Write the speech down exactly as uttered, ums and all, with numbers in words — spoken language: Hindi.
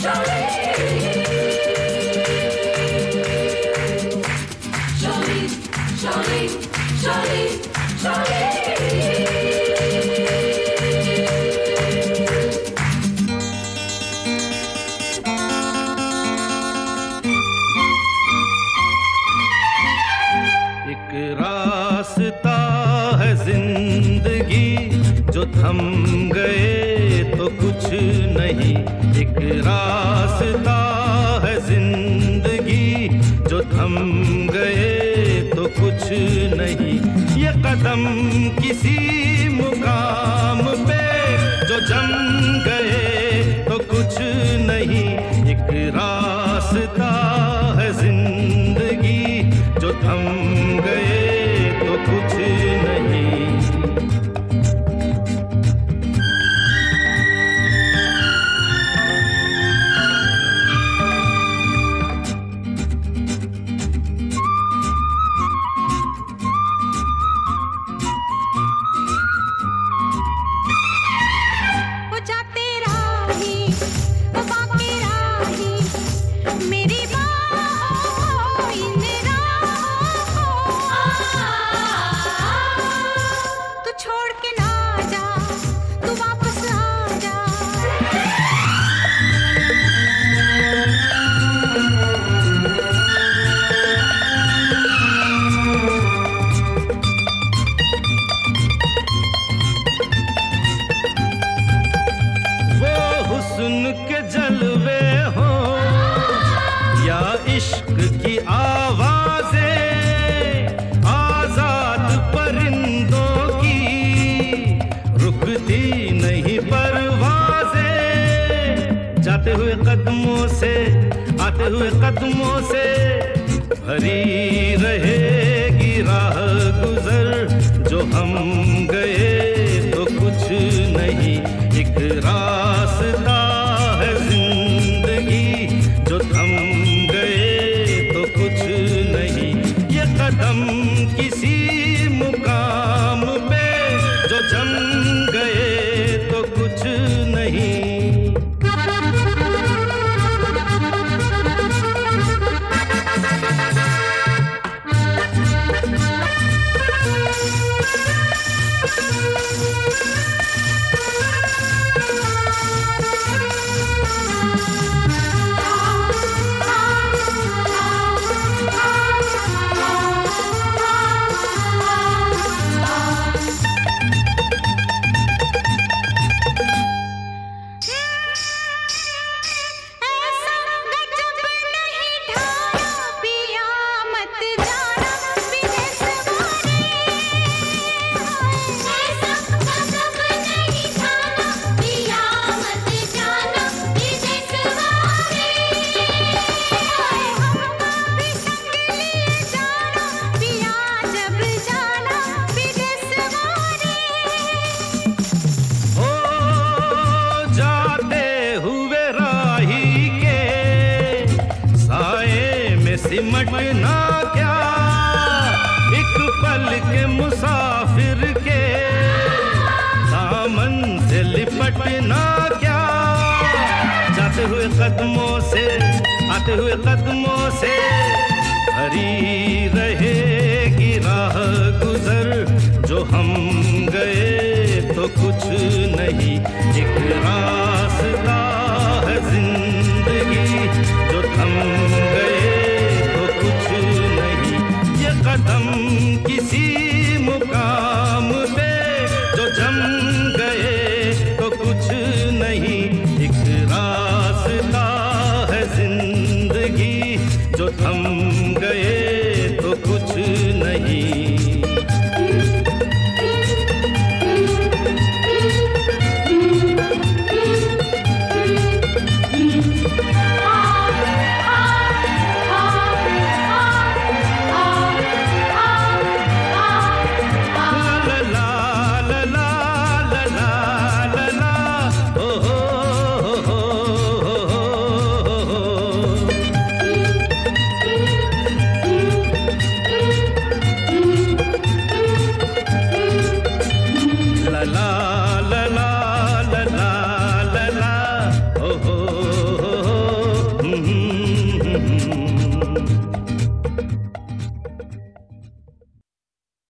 एक रास्ता है जिंदगी जो थम गए तो कुछ नहीं। एक रास्ता है जिंदगी जो थम गए तो कुछ नहीं। ये कदम किसी मुकाम पे जो जम गए तो कुछ नहीं। एक रास्ता है जिंदगी जो थम गए तो कुछ नहीं। हुस्न के जलवे हो या इश्क की आवाजें, आजाद परिंदों की रुकती नहीं परवाजें। जाते हुए कदमों से आते हुए कदमों से भरी रहेगी राह गुजर। जो हम गए तो कुछ नहीं। एक रास्ता है जिंदगी जो थम गए तो कुछ नहीं। ये कदम किसी मुकाम पे जो जम गए तो कुछ नहीं। सिमटना क्या एक पल के मुसाफिर के दामन से लिपटना क्या। जाते हुए कदमों से आते हुए कदमों से भरी रहेगी राह गुजर। जो हम गए तो कुछ नहीं। एक रास्ता है जिंदगी जो थम गए कुछ नहीं। ये कदम किसी मुकाम पे जो जम गए तो कुछ नहीं। एक रास्ता है जिंदगी जो थम गए तो कुछ नहीं।